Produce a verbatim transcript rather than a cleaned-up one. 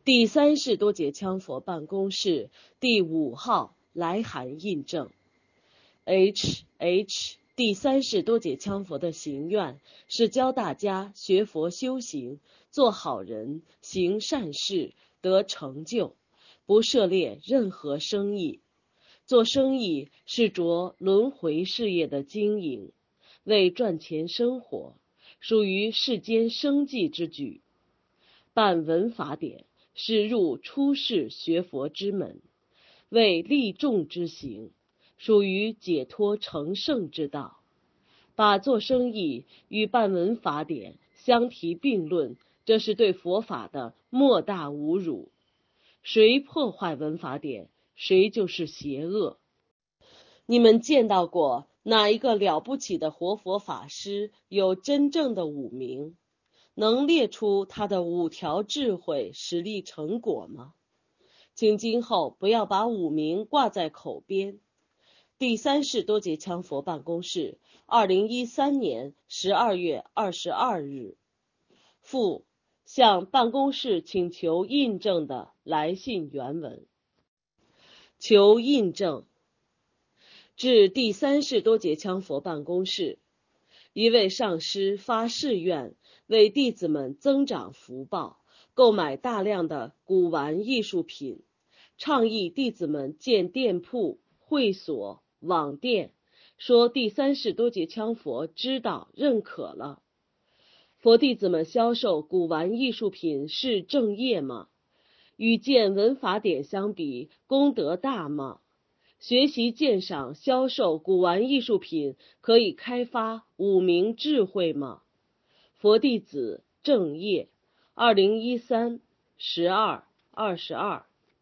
第三世多杰羌佛办公室第五号来函印证。H H 第三世多杰羌佛的行愿是教大家学佛修行，做好人，行善事，得成就，不涉猎任何生意。做生意是着轮回事业的经营，为赚钱生活，属于世间生计之举。办文法典是入出世学佛之门，为利众之行，属于解脱成圣之道。把做生意与办文法典相提并论，这是对佛法的莫大侮辱。谁破坏文法典，谁就是邪恶。你们见到过哪一个了不起的活佛法师有真正的五明？能列出他的五条智慧实力成果吗？请今后不要把五明挂在口边。第三世多杰羌佛办公室，二零一三年十二月二十二日。附向办公室请求印证的来信原文。求印证。至第三世多杰羌佛办公室，一位上师发誓愿为弟子们增长福报，购买大量的古玩艺术品，倡议弟子们建店铺、会所、网店，说第三世多杰羌佛知道认可了。佛弟子们销售古玩艺术品是正业吗？与建文法典相比，功德大吗？学习鉴赏销售古玩艺术品可以开发五明智慧吗？佛弟子正业，二零一三十二二十二。